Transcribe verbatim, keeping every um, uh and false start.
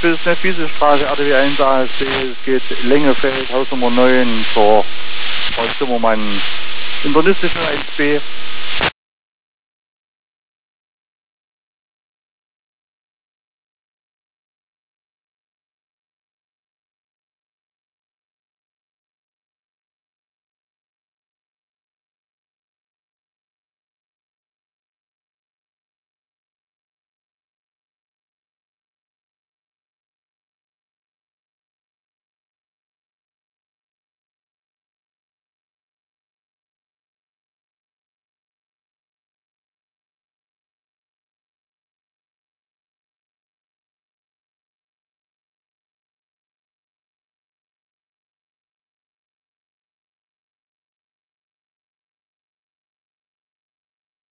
Beispiel ist eine Wiesenstraße, R D W eins A S B, es geht Längefeld, Hausnummer neun zur Frau Zimmermann, internistischen eins B.